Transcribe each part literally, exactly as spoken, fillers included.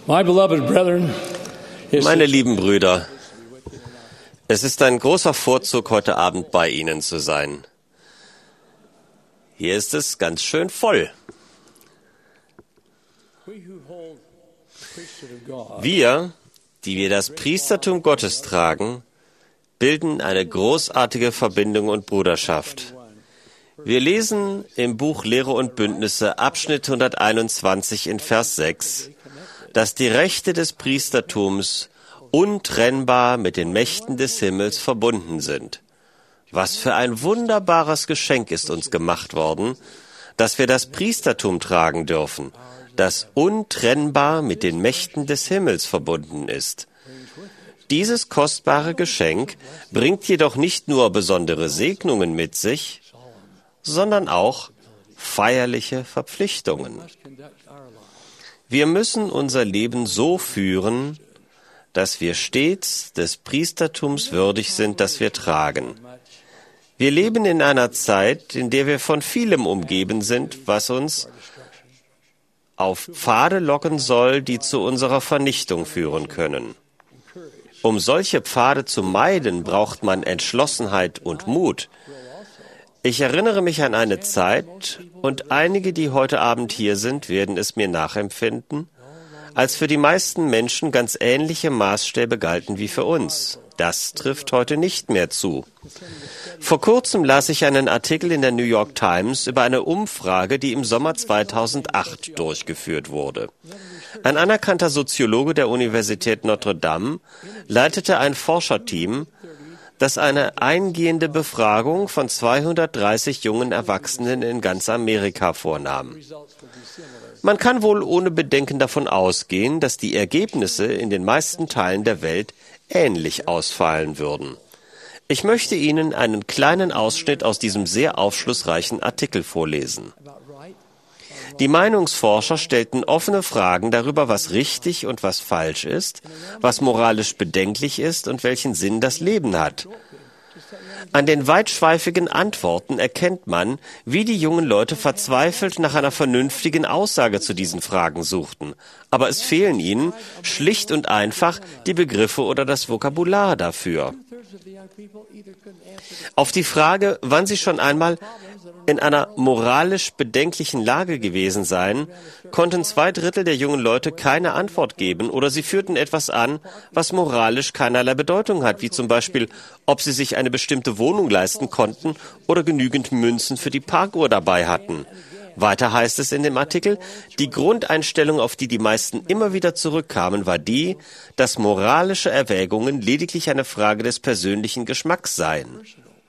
My beloved brethren, Meine lieben Brüder, es ist ein großer Vorzug, heute Abend bei Ihnen zu sein. Hier ist es ganz schön voll. Wir, die wir das Priestertum Gottes tragen, bilden eine großartige Verbindung und Bruderschaft. Wir lesen im Buch Lehre und Bündnisse, Abschnitt hunderteinundzwanzig in Vers sechs, dass die Rechte des Priestertums untrennbar mit den Mächten des Himmels verbunden sind. Was für ein wunderbares Geschenk ist uns gemacht worden, dass wir das Priestertum tragen dürfen, das untrennbar mit den Mächten des Himmels verbunden ist. Dieses kostbare Geschenk bringt jedoch nicht nur besondere Segnungen mit sich, sondern auch feierliche Verpflichtungen. Wir müssen unser Leben so führen, dass wir stets des Priestertums würdig sind, das wir tragen. Wir leben in einer Zeit, in der wir von vielem umgeben sind, was uns auf Pfade locken soll, die zu unserer Vernichtung führen können. Um solche Pfade zu meiden, braucht man Entschlossenheit und Mut. Ich erinnere mich an eine Zeit, und einige, die heute Abend hier sind, werden es mir nachempfinden, als für die meisten Menschen ganz ähnliche Maßstäbe galten wie für uns. Das trifft heute nicht mehr zu. Vor kurzem las ich einen Artikel in der New York Times über eine Umfrage, die im Sommer zweitausendacht durchgeführt wurde. Ein anerkannter Soziologe der Universität Notre Dame leitete ein Forscherteam, das eine eingehende Befragung von zweihundertdreißig jungen Erwachsenen in ganz Amerika vornahm. Man kann wohl ohne Bedenken davon ausgehen, dass die Ergebnisse in den meisten Teilen der Welt ähnlich ausfallen würden. Ich möchte Ihnen einen kleinen Ausschnitt aus diesem sehr aufschlussreichen Artikel vorlesen. Die Meinungsforscher stellten offene Fragen darüber, was richtig und was falsch ist, was moralisch bedenklich ist und welchen Sinn das Leben hat. An den weitschweifigen Antworten erkennt man, wie die jungen Leute verzweifelt nach einer vernünftigen Aussage zu diesen Fragen suchten. Aber es fehlen ihnen schlicht und einfach die Begriffe oder das Vokabular dafür. Auf die Frage, wann sie schon einmal in einer moralisch bedenklichen Lage gewesen seien, konnten zwei Drittel der jungen Leute keine Antwort geben oder sie führten etwas an, was moralisch keinerlei Bedeutung hat, wie zum Beispiel, ob sie sich eine bestimmte Wohnung leisten konnten oder genügend Münzen für die Parkuhr dabei hatten. Weiter heißt es in dem Artikel, die Grundeinstellung, auf die die meisten immer wieder zurückkamen, war die, dass moralische Erwägungen lediglich eine Frage des persönlichen Geschmacks seien.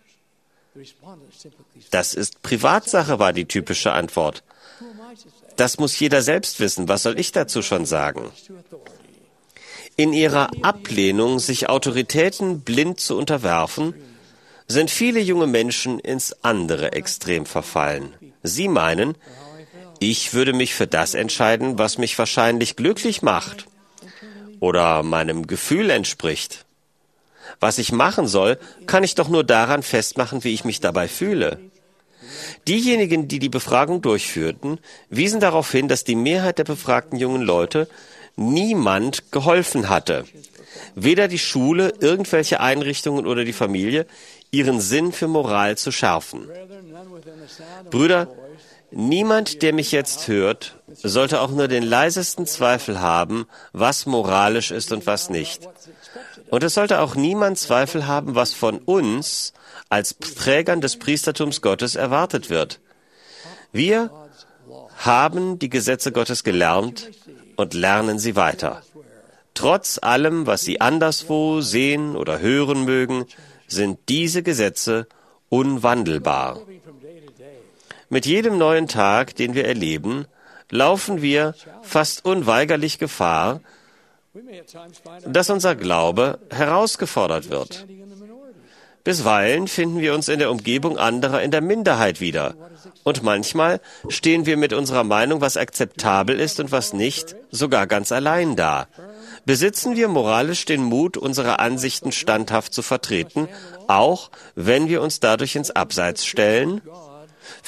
Das ist Privatsache, war die typische Antwort. Das muss jeder selbst wissen. Was soll ich dazu schon sagen? In ihrer Ablehnung, sich Autoritäten blind zu unterwerfen, sind viele junge Menschen ins andere Extrem verfallen. Sie meinen, ich würde mich für das entscheiden, was mich wahrscheinlich glücklich macht oder meinem Gefühl entspricht. Was ich machen soll, kann ich doch nur daran festmachen, wie ich mich dabei fühle. Diejenigen, die die Befragung durchführten, wiesen darauf hin, dass die Mehrheit der befragten jungen Leute niemand geholfen hatte. Weder die Schule, irgendwelche Einrichtungen oder die Familie, ihren Sinn für Moral zu schärfen. Brüder, niemand, der mich jetzt hört, sollte auch nur den leisesten Zweifel haben, was moralisch ist und was nicht. Und es sollte auch niemand Zweifel haben, was von uns als Trägern des Priestertums Gottes erwartet wird. Wir haben die Gesetze Gottes gelernt und lernen sie weiter. Trotz allem, was Sie anderswo sehen oder hören mögen, sind diese Gesetze unwandelbar. Mit jedem neuen Tag, den wir erleben, laufen wir fast unweigerlich Gefahr, dass unser Glaube herausgefordert wird. Bisweilen finden wir uns in der Umgebung anderer in der Minderheit wieder. Und manchmal stehen wir mit unserer Meinung, was akzeptabel ist und was nicht, sogar ganz allein da. Besitzen wir moralisch den Mut, unsere Ansichten standhaft zu vertreten, auch wenn wir uns dadurch ins Abseits stellen?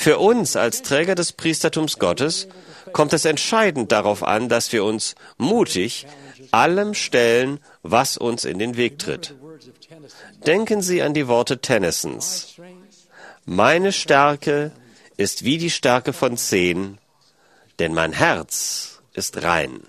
Für uns als Träger des Priestertums Gottes kommt es entscheidend darauf an, dass wir uns mutig allem stellen, was uns in den Weg tritt. Denken Sie an die Worte Tennysons. Meine Stärke ist wie die Stärke von zehn, denn mein Herz ist rein.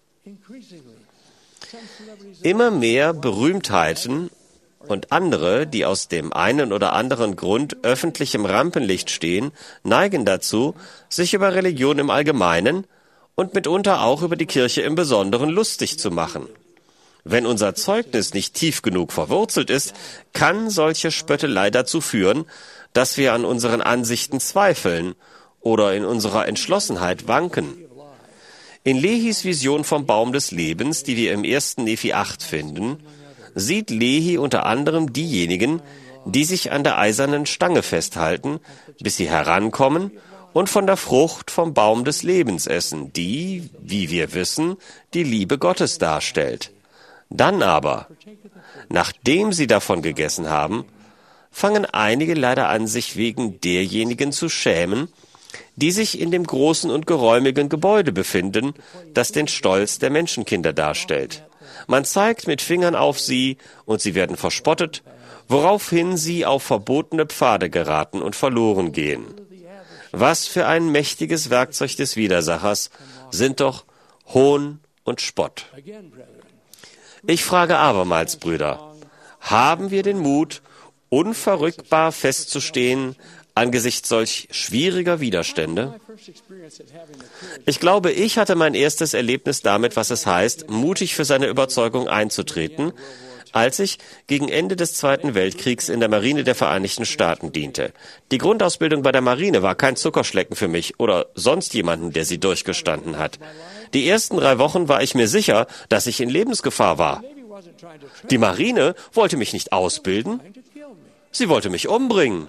Immer mehr Berühmtheiten und andere, die aus dem einen oder anderen Grund öffentlich im Rampenlicht stehen, neigen dazu, sich über Religion im Allgemeinen und mitunter auch über die Kirche im Besonderen lustig zu machen. Wenn unser Zeugnis nicht tief genug verwurzelt ist, kann solche Spöttelei dazu führen, dass wir an unseren Ansichten zweifeln oder in unserer Entschlossenheit wanken. In Lehis Vision vom Baum des Lebens, die wir im ersten Nephi acht finden, sieht Lehi unter anderem diejenigen, die sich an der eisernen Stange festhalten, bis sie herankommen und von der Frucht vom Baum des Lebens essen, die, wie wir wissen, die Liebe Gottes darstellt. Dann aber, nachdem sie davon gegessen haben, fangen einige leider an, sich wegen derjenigen zu schämen, die sich in dem großen und geräumigen Gebäude befinden, das den Stolz der Menschenkinder darstellt. Man zeigt mit Fingern auf sie, und sie werden verspottet, woraufhin sie auf verbotene Pfade geraten und verloren gehen. Was für ein mächtiges Werkzeug des Widersachers sind doch Hohn und Spott. Ich frage abermals, Brüder, haben wir den Mut, unverrückbar festzustehen angesichts solch schwieriger Widerstände? Ich glaube, ich hatte mein erstes Erlebnis damit, was es heißt, mutig für seine Überzeugung einzutreten, als ich gegen Ende des Zweiten Weltkriegs in der Marine der Vereinigten Staaten diente. Die Grundausbildung bei der Marine war kein Zuckerschlecken für mich oder sonst jemanden, der sie durchgestanden hat. Die ersten drei Wochen war ich mir sicher, dass ich in Lebensgefahr war. Die Marine wollte mich nicht ausbilden, sie wollte mich umbringen.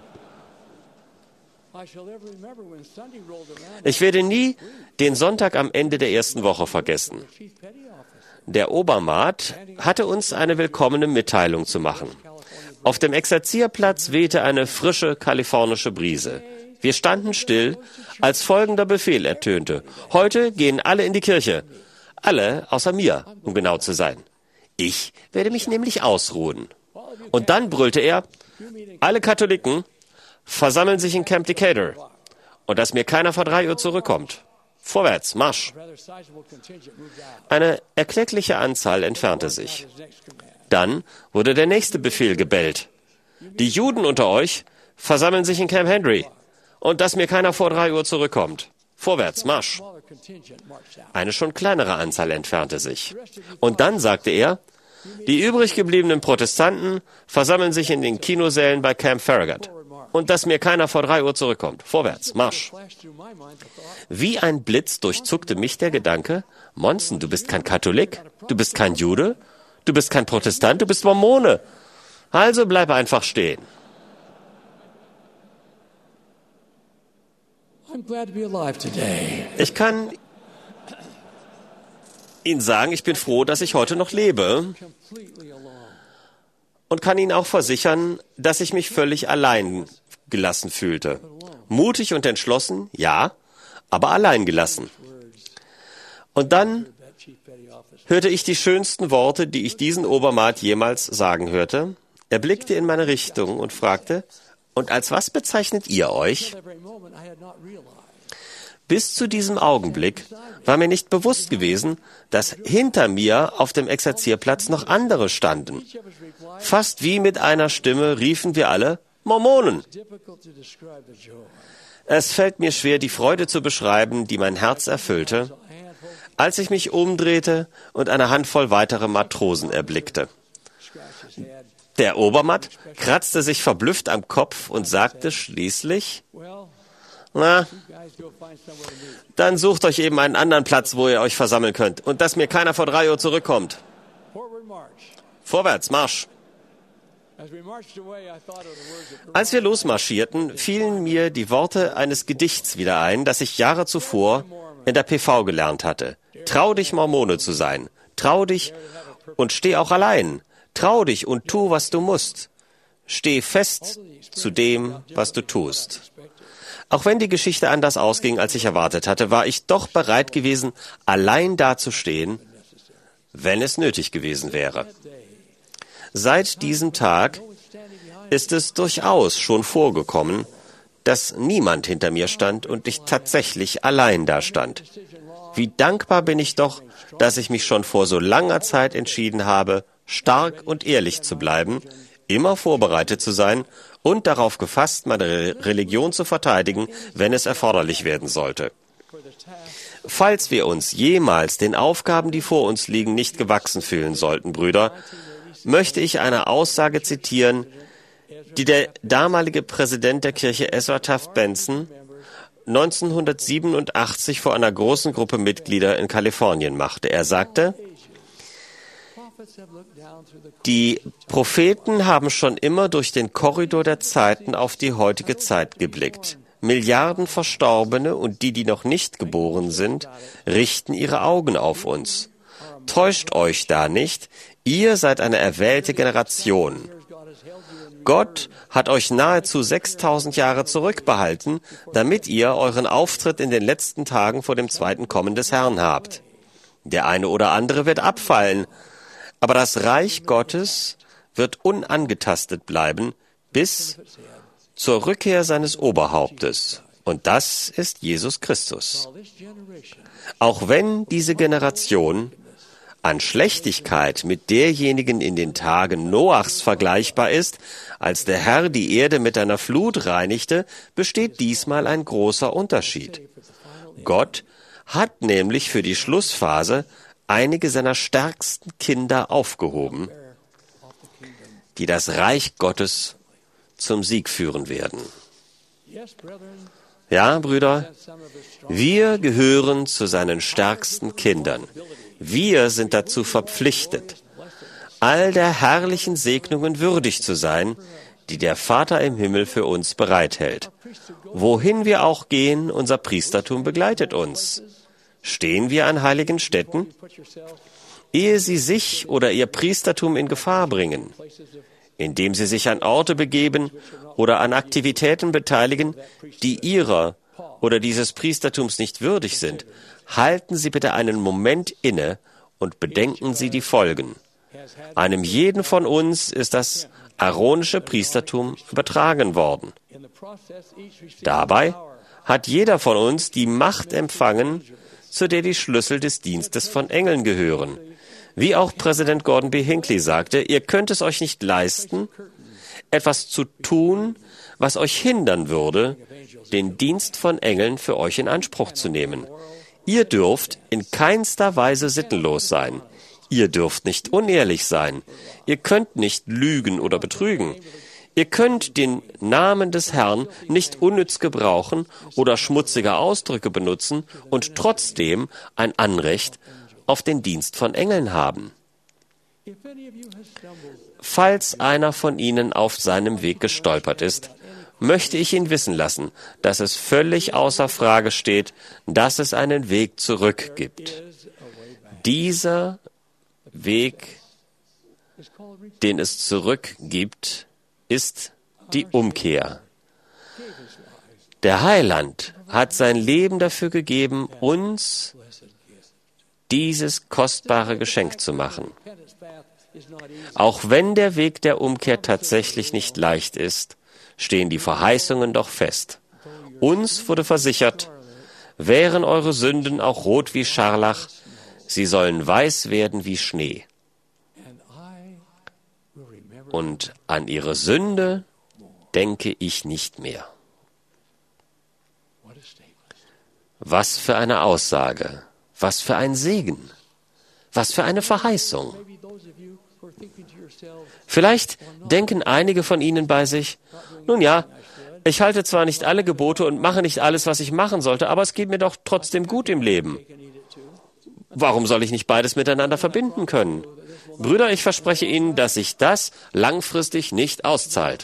Ich werde nie den Sonntag am Ende der ersten Woche vergessen. Der Obermaat hatte uns eine willkommene Mitteilung zu machen. Auf dem Exerzierplatz wehte eine frische kalifornische Brise. Wir standen still, als folgender Befehl ertönte. Heute gehen alle in die Kirche. Alle außer mir, um genau zu sein. Ich werde mich nämlich ausruhen. Und dann brüllte er, alle Katholiken versammeln sich in Camp Decatur und dass mir keiner vor drei Uhr zurückkommt. Vorwärts, Marsch! Eine erkleckliche Anzahl entfernte sich. Dann wurde der nächste Befehl gebellt. Die Juden unter euch versammeln sich in Camp Henry und dass mir keiner vor drei Uhr zurückkommt. Vorwärts, Marsch! Eine schon kleinere Anzahl entfernte sich. Und dann sagte er, die übrig gebliebenen Protestanten versammeln sich in den Kinosälen bei Camp Farragut. Und dass mir keiner vor drei Uhr zurückkommt. Vorwärts, Marsch. Wie ein Blitz durchzuckte mich der Gedanke, Monson, du bist kein Katholik, du bist kein Jude, du bist kein Protestant, du bist Mormone. Also bleib einfach stehen. Ich kann Ihnen sagen, ich bin froh, dass ich heute noch lebe. Und kann Ihnen auch versichern, dass ich mich völlig allein gelassen fühlte. Mutig und entschlossen, ja, aber allein gelassen. Und dann hörte ich die schönsten Worte, die ich diesen Obermaat jemals sagen hörte. Er blickte in meine Richtung und fragte, und als was bezeichnet ihr euch? Bis zu diesem Augenblick war mir nicht bewusst gewesen, dass hinter mir auf dem Exerzierplatz noch andere standen. Fast wie mit einer Stimme riefen wir alle, Mormonen. Es fällt mir schwer, die Freude zu beschreiben, die mein Herz erfüllte, als ich mich umdrehte und eine Handvoll weitere Matrosen erblickte. Der Obermatt kratzte sich verblüfft am Kopf und sagte schließlich, na, dann sucht euch eben einen anderen Platz, wo ihr euch versammeln könnt. Und dass mir keiner vor drei Uhr zurückkommt. Vorwärts, Marsch! Als wir losmarschierten, fielen mir die Worte eines Gedichts wieder ein, das ich Jahre zuvor in der P V gelernt hatte. Trau dich, Mormone zu sein. Trau dich und steh auch allein. Trau dich und tu, was du musst. Steh fest zu dem, was du tust. Auch wenn die Geschichte anders ausging, als ich erwartet hatte, war ich doch bereit gewesen, allein dazustehen, wenn es nötig gewesen wäre. Seit diesem Tag ist es durchaus schon vorgekommen, dass niemand hinter mir stand und ich tatsächlich allein da stand. Wie dankbar bin ich doch, dass ich mich schon vor so langer Zeit entschieden habe, stark und ehrlich zu bleiben, immer vorbereitet zu sein und darauf gefasst, meine Religion zu verteidigen, wenn es erforderlich werden sollte. Falls wir uns jemals den Aufgaben, die vor uns liegen, nicht gewachsen fühlen sollten, Brüder, möchte ich eine Aussage zitieren, die der damalige Präsident der Kirche Ezra Taft Benson neunzehnhundertsiebenundachtzig vor einer großen Gruppe Mitglieder in Kalifornien machte. Er sagte, die Propheten haben schon immer durch den Korridor der Zeiten auf die heutige Zeit geblickt. Milliarden Verstorbene und die, die noch nicht geboren sind, richten ihre Augen auf uns. Täuscht euch da nicht, ihr seid eine erwählte Generation. Gott hat euch nahezu sechstausend Jahre zurückbehalten, damit ihr euren Auftritt in den letzten Tagen vor dem zweiten Kommen des Herrn habt. Der eine oder andere wird abfallen, aber das Reich Gottes wird unangetastet bleiben bis zur Rückkehr seines Oberhauptes. Und das ist Jesus Christus. Auch wenn diese Generation an Schlechtigkeit mit derjenigen in den Tagen Noachs vergleichbar ist, als der Herr die Erde mit einer Flut reinigte, besteht diesmal ein großer Unterschied. Gott hat nämlich für die Schlussphase einige seiner stärksten Kinder aufgehoben, die das Reich Gottes zum Sieg führen werden. Ja, Brüder, wir gehören zu seinen stärksten Kindern. Wir sind dazu verpflichtet, all der herrlichen Segnungen würdig zu sein, die der Vater im Himmel für uns bereithält. Wohin wir auch gehen, unser Priestertum begleitet uns. Stehen wir an heiligen Stätten? Ehe sie sich oder ihr Priestertum in Gefahr bringen, indem sie sich an Orte begeben oder an Aktivitäten beteiligen, die ihrer oder dieses Priestertums nicht würdig sind, halten Sie bitte einen Moment inne und bedenken Sie die Folgen. Einem jeden von uns ist das aaronische Priestertum übertragen worden. Dabei hat jeder von uns die Macht empfangen, zu der die Schlüssel des Dienstes von Engeln gehören. Wie auch Präsident Gordon B. Hinckley sagte, ihr könnt es euch nicht leisten, etwas zu tun, was euch hindern würde, den Dienst von Engeln für euch in Anspruch zu nehmen. Ihr dürft in keinster Weise sittenlos sein. Ihr dürft nicht unehrlich sein. Ihr könnt nicht lügen oder betrügen. Ihr könnt den Namen des Herrn nicht unnütz gebrauchen oder schmutzige Ausdrücke benutzen und trotzdem ein Anrecht auf den Dienst von Engeln haben. Falls einer von Ihnen auf seinem Weg gestolpert ist, möchte ich ihn wissen lassen, dass es völlig außer Frage steht, dass es einen Weg zurück gibt. Dieser Weg, den es zurück gibt, ist die Umkehr. Der Heiland hat sein Leben dafür gegeben, uns dieses kostbare Geschenk zu machen. Auch wenn der Weg der Umkehr tatsächlich nicht leicht ist, stehen die Verheißungen doch fest. Uns wurde versichert, wären eure Sünden auch rot wie Scharlach, sie sollen weiß werden wie Schnee. Und an ihre Sünde denke ich nicht mehr. Was für eine Aussage, was für ein Segen, was für eine Verheißung. Vielleicht denken einige von Ihnen bei sich, nun ja, ich halte zwar nicht alle Gebote und mache nicht alles, was ich machen sollte, aber es geht mir doch trotzdem gut im Leben. Warum soll ich nicht beides miteinander verbinden können? Brüder, ich verspreche Ihnen, dass sich das langfristig nicht auszahlt.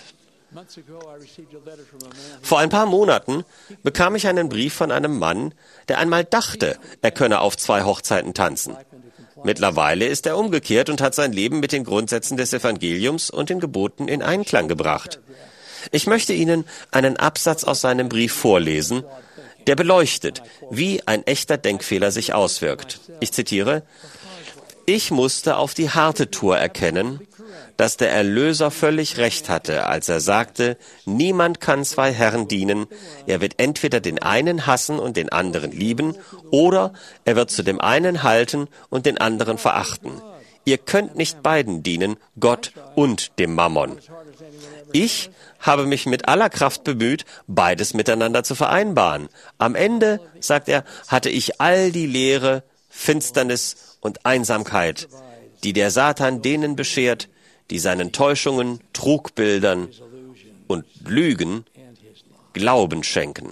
Vor ein paar Monaten bekam ich einen Brief von einem Mann, der einmal dachte, er könne auf zwei Hochzeiten tanzen. Mittlerweile ist er umgekehrt und hat sein Leben mit den Grundsätzen des Evangeliums und den Geboten in Einklang gebracht. Ich möchte Ihnen einen Absatz aus seinem Brief vorlesen, der beleuchtet, wie ein echter Denkfehler sich auswirkt. Ich zitiere: Ich musste auf die harte Tour erkennen, dass der Erlöser völlig recht hatte, als er sagte, niemand kann zwei Herren dienen, er wird entweder den einen hassen und den anderen lieben, oder er wird zu dem einen halten und den anderen verachten. Ihr könnt nicht beiden dienen, Gott und dem Mammon. Ich habe mich mit aller Kraft bemüht, beides miteinander zu vereinbaren. Am Ende, sagt er, hatte ich all die Leere, Finsternis und Einsamkeit, die der Satan denen beschert, die seinen Täuschungen, Trugbildern und Lügen Glauben schenken.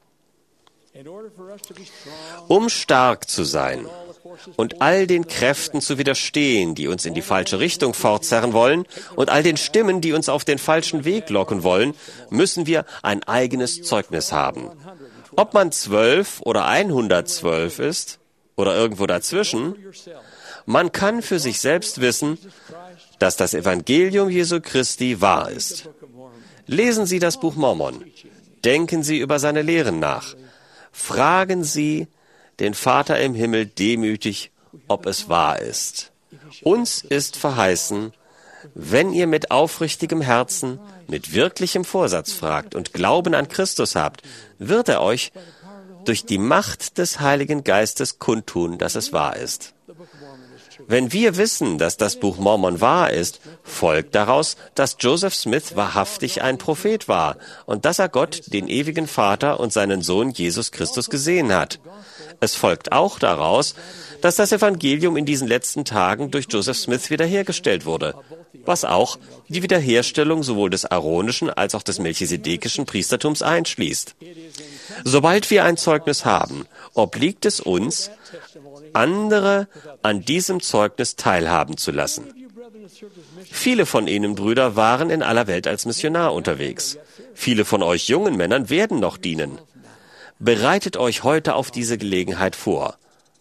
Um stark zu sein und all den Kräften zu widerstehen, die uns in die falsche Richtung fortzerren wollen, und all den Stimmen, die uns auf den falschen Weg locken wollen, müssen wir ein eigenes Zeugnis haben. Ob man zwölf oder hundertzwölf ist oder irgendwo dazwischen, man kann für sich selbst wissen, dass das Evangelium Jesu Christi wahr ist. Lesen Sie das Buch Mormon. Denken Sie über seine Lehren nach. Fragen Sie den Vater im Himmel demütig, ob es wahr ist. Uns ist verheißen, wenn ihr mit aufrichtigem Herzen, mit wirklichem Vorsatz fragt und Glauben an Christus habt, wird er euch durch die Macht des Heiligen Geistes kundtun, dass es wahr ist. Wenn wir wissen, dass das Buch Mormon wahr ist, folgt daraus, dass Joseph Smith wahrhaftig ein Prophet war und dass er Gott, den ewigen Vater und seinen Sohn Jesus Christus gesehen hat. Es folgt auch daraus, dass das Evangelium in diesen letzten Tagen durch Joseph Smith wiederhergestellt wurde, was auch die Wiederherstellung sowohl des aaronischen als auch des melchisedekischen Priestertums einschließt. Sobald wir ein Zeugnis haben, obliegt es uns, andere an diesem Zeugnis teilhaben zu lassen. Viele von Ihnen, Brüder, waren in aller Welt als Missionar unterwegs. Viele von euch jungen Männern werden noch dienen. Bereitet euch heute auf diese Gelegenheit vor.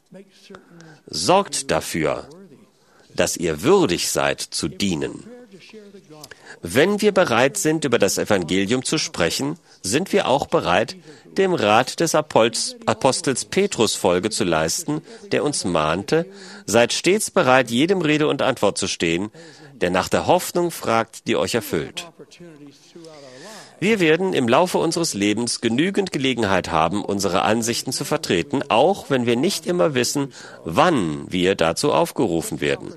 Sorgt dafür, dass ihr würdig seid zu dienen. Wenn wir bereit sind, über das Evangelium zu sprechen, sind wir auch bereit, dem Rat des Apostels Petrus Folge zu leisten, der uns mahnte, seid stets bereit, jedem Rede und Antwort zu stehen, der nach der Hoffnung fragt, die euch erfüllt. Wir werden im Laufe unseres Lebens genügend Gelegenheit haben, unsere Ansichten zu vertreten, auch wenn wir nicht immer wissen, wann wir dazu aufgerufen werden.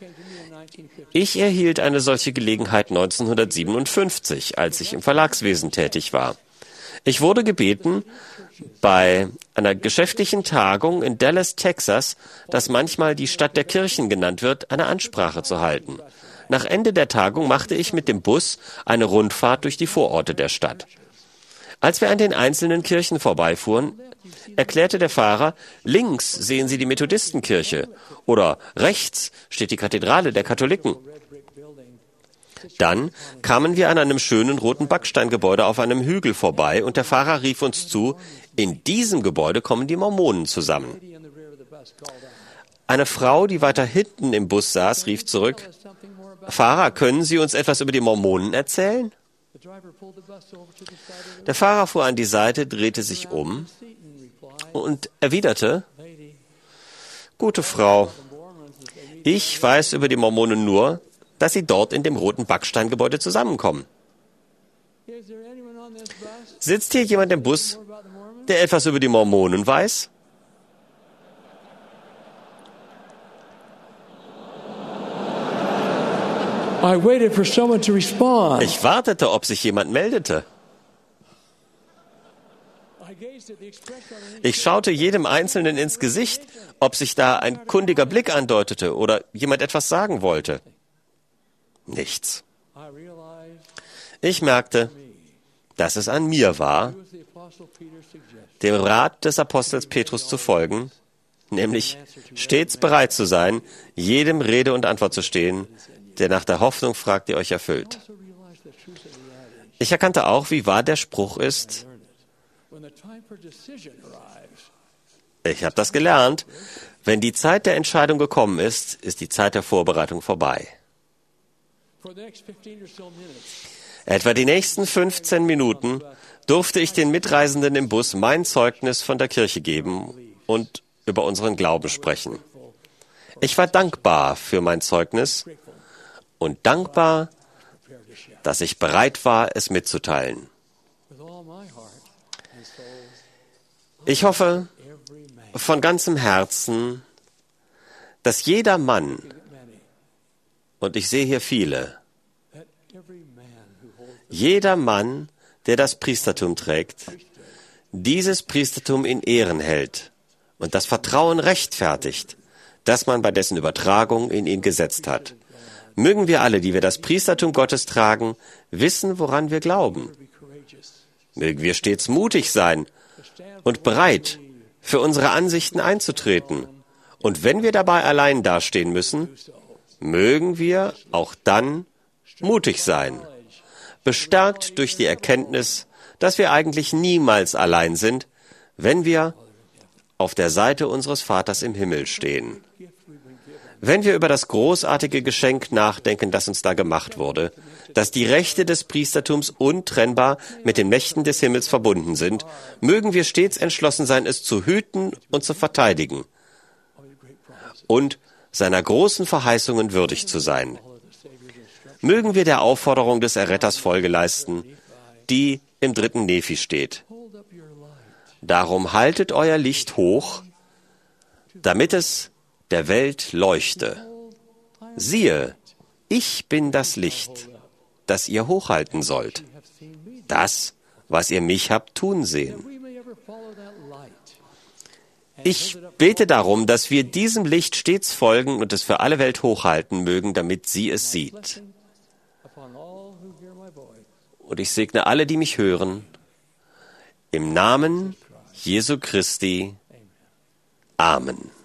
Ich erhielt eine solche Gelegenheit neunzehnhundertsiebenundfünfzig, als ich im Verlagswesen tätig war. Ich wurde gebeten, bei einer geschäftlichen Tagung in Dallas, Texas, das manchmal die Stadt der Kirchen genannt wird, eine Ansprache zu halten. Nach Ende der Tagung machte ich mit dem Bus eine Rundfahrt durch die Vororte der Stadt. Als wir an den einzelnen Kirchen vorbeifuhren, erklärte der Fahrer, links sehen Sie die Methodistenkirche oder rechts steht die Kathedrale der Katholiken. Dann kamen wir an einem schönen roten Backsteingebäude auf einem Hügel vorbei und der Fahrer rief uns zu, in diesem Gebäude kommen die Mormonen zusammen. Eine Frau, die weiter hinten im Bus saß, rief zurück, Fahrer, können Sie uns etwas über die Mormonen erzählen? Der Fahrer fuhr an die Seite, drehte sich um und erwiderte, gute Frau, ich weiß über die Mormonen nur, dass sie dort in dem roten Backsteingebäude zusammenkommen. Sitzt hier jemand im Bus, der etwas über die Mormonen weiß? I waited for someone to respond. Ich wartete, ob sich jemand meldete. Ich schaute jedem Einzelnen ins Gesicht, ob sich da ein kundiger Blick andeutete oder jemand etwas sagen wollte. Nichts. Ich merkte, dass es an mir war, dem Rat des Apostels Petrus zu folgen, nämlich stets bereit zu sein, jedem Rede und Antwort zu stehen, der nach der Hoffnung fragt, die euch erfüllt. Ich erkannte auch, wie wahr der Spruch ist. Ich habe das gelernt. Wenn die Zeit der Entscheidung gekommen ist, ist die Zeit der Vorbereitung vorbei. Etwa die nächsten fünfzehn Minuten durfte ich den Mitreisenden im Bus mein Zeugnis von der Kirche geben und über unseren Glauben sprechen. Ich war dankbar für mein Zeugnis und dankbar, dass ich bereit war, es mitzuteilen. Ich hoffe von ganzem Herzen, dass jeder Mann, und ich sehe hier viele, jeder Mann, der das Priestertum trägt, dieses Priestertum in Ehren hält und das Vertrauen rechtfertigt, das man bei dessen Übertragung in ihn gesetzt hat. Mögen wir alle, die wir das Priestertum Gottes tragen, wissen, woran wir glauben. Mögen wir stets mutig sein und bereit, für unsere Ansichten einzutreten. Und wenn wir dabei allein dastehen müssen, mögen wir auch dann mutig sein, bestärkt durch die Erkenntnis, dass wir eigentlich niemals allein sind, wenn wir auf der Seite unseres Vaters im Himmel stehen. Wenn wir über das großartige Geschenk nachdenken, das uns da gemacht wurde, dass die Rechte des Priestertums untrennbar mit den Mächten des Himmels verbunden sind, mögen wir stets entschlossen sein, es zu hüten und zu verteidigen und seiner großen Verheißungen würdig zu sein. Mögen wir der Aufforderung des Erretters Folge leisten, die im dritten Nephi steht. Darum haltet euer Licht hoch, damit es der Welt leuchte. Siehe, ich bin das Licht, das ihr hochhalten sollt. Das, was ihr mich habt tun sehen. Ich bete darum, dass wir diesem Licht stets folgen und es für alle Welt hochhalten mögen, damit sie es sieht. Und ich segne alle, die mich hören, im Namen Jesu Christi. Amen.